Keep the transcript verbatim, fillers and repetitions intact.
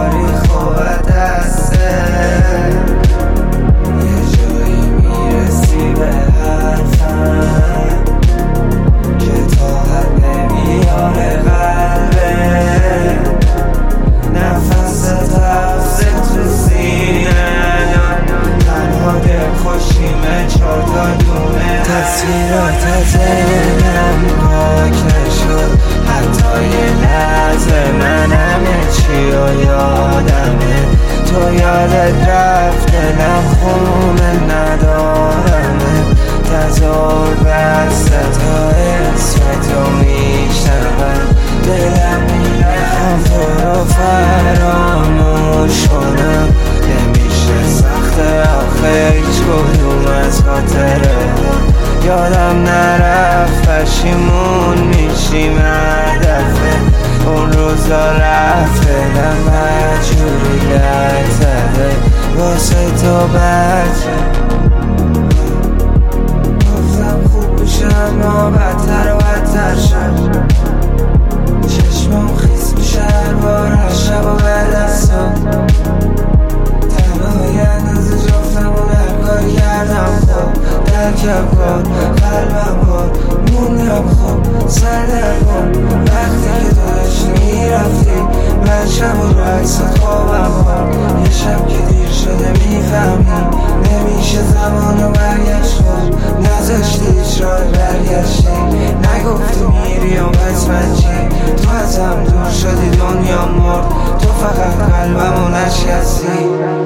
تاریخ و دسته یه جایی میرسی به حرفم که طاقت نمیاره قلبه نفس تفزه تو سینه تنها دل خوشیمه چار تا دونه تصویرات ذهنم پاک نشد حتی یه لحظه من همه چی و یادمه تو یادت رفت دلم خونه ندارمه تظاهر بسته تا اسم تو میشنم دلم میخوام تو رو فراموش کنم نمیشه سخته آخه هیچ کدوم از خاطره یادم نرفت پشیمون میشیم هدفه اون روزا رفت دلم مجبوری لک زده واسه تو بچه گفتم خوب میشه اما بدتر و بدتر شد چشمم خیس میشه هر بار هر شب و بعد از صبح تنهای اندازه جفتمون هر کاری کردم خوب درکم کن قلبم کن موندم خوب سردر کن وقتی که تو داشتی میرفتی من شب و رو عکست خوابم کن یه شب که دیر شده میفهمی نمیشه زمان و برگشت کن نذاشتی هیچ راه برگشتی نگفتی میری و بس من چی تو ازم دور شدی دنیا مرد تو فقط قلبمو نشکستی